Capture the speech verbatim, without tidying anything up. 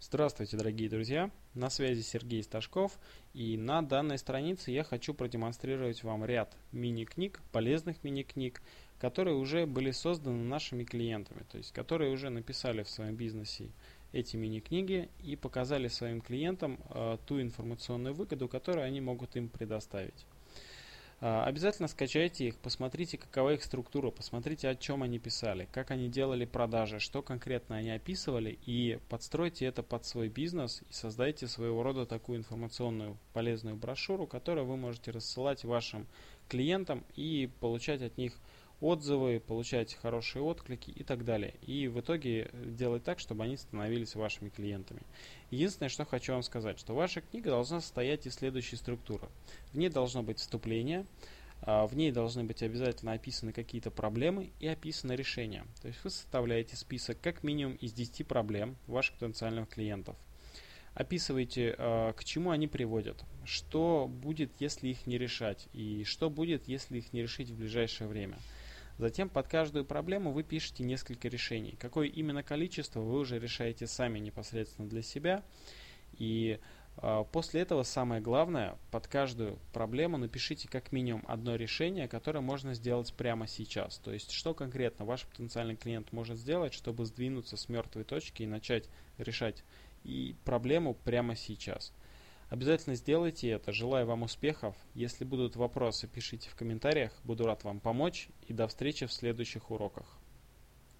Здравствуйте, дорогие друзья! На связи Сергей Сташков, и на данной странице я хочу продемонстрировать вам ряд мини-книг, полезных мини-книг, которые уже были созданы нашими клиентами, то есть которые уже написали в своем бизнесе эти мини-книги и показали своим клиентам э, ту информационную выгоду, которую они могут им предоставить. Обязательно скачайте их, посмотрите, какова их структура, посмотрите, о чем они писали, как они делали продажи, что конкретно они описывали, и подстройте это под свой бизнес и создайте своего рода такую информационную полезную брошюру, которую вы можете рассылать вашим клиентам и получать от них отзывы, получать хорошие отклики и так далее. И в итоге делать так, чтобы они становились вашими клиентами. Единственное, что хочу вам сказать, что ваша книга должна состоять из следующей структуры. В ней должно быть вступление, в ней должны быть обязательно описаны какие-то проблемы и описаны решения. То есть вы составляете список как минимум из десяти проблем ваших потенциальных клиентов. Описывайте, к чему они приводят, что будет, если их не решать, и что будет, если их не решить в ближайшее время. Затем под каждую проблему вы пишете несколько решений. Какое именно количество вы уже решаете сами непосредственно для себя. И э, после этого самое главное, под каждую проблему напишите как минимум одно решение, которое можно сделать прямо сейчас. То есть, что конкретно ваш потенциальный клиент может сделать, чтобы сдвинуться с мертвой точки и начать решать и проблему прямо сейчас. Обязательно сделайте это. Желаю вам успехов. Если будут вопросы, пишите в комментариях. Буду рад вам помочь. И до встречи в следующих уроках.